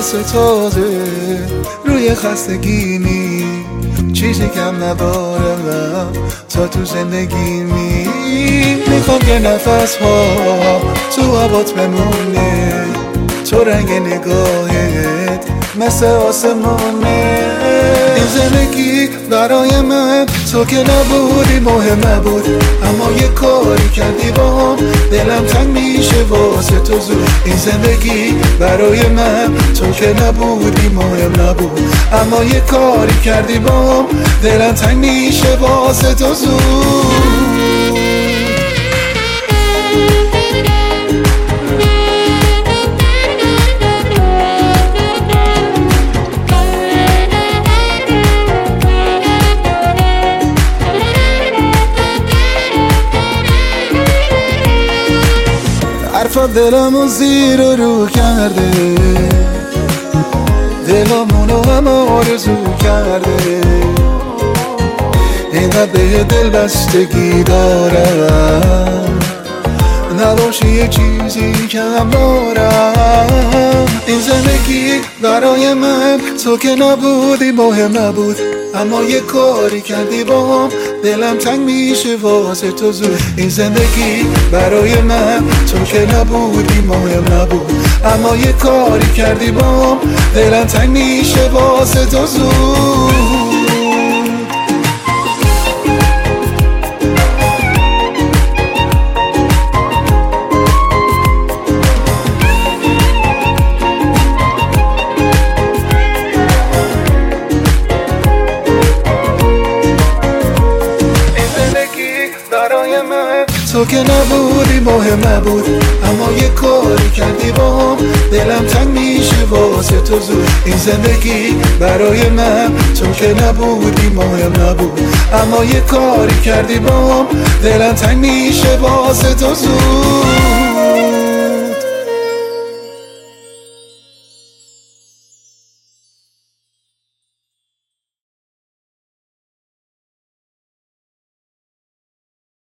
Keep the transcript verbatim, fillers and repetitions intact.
ستاره روی خستگیمی، چیزی کم نبارم تا تو زندگیمی. میخوام که نفس ها تو هوات بمونه، تو رنگ نگاهت مثل آسمونه. این زندگی برای من تو که نبودی مهم نبود، اما یه کاری کردی باهم دلم تنگ میشه واسه تو زود. این زندگی برای من تو که نبودی مهم نبود، اما یه کاری کردی باهم دلم تنگ میشه واسه تو زود. حرفت دلمو زیر و رو کرده، دلمونو هم آرزو کرده. اینقدر به دل بستگی دارم، نباشی یه چیزی کم دارم. این زندگی برای من تو که نبودی مهم نبود، اما یه کاری کردی باهم دلم تنگ میشه واسه تو زود. این زندگی برای من تو که نبودی مهم نبود، اما یه کاری کردی باهم دلم تنگ میشه واسه تو زود. برای من تو که نبودی مهم نبود، اما یه کاری کردی باهم دلم تنگ میشه واسه تو زود. این زندگی برای من تو که نبودی مهم نبود، اما یه کاری کردی باهم دلم تنگ میشه واسه تو زود.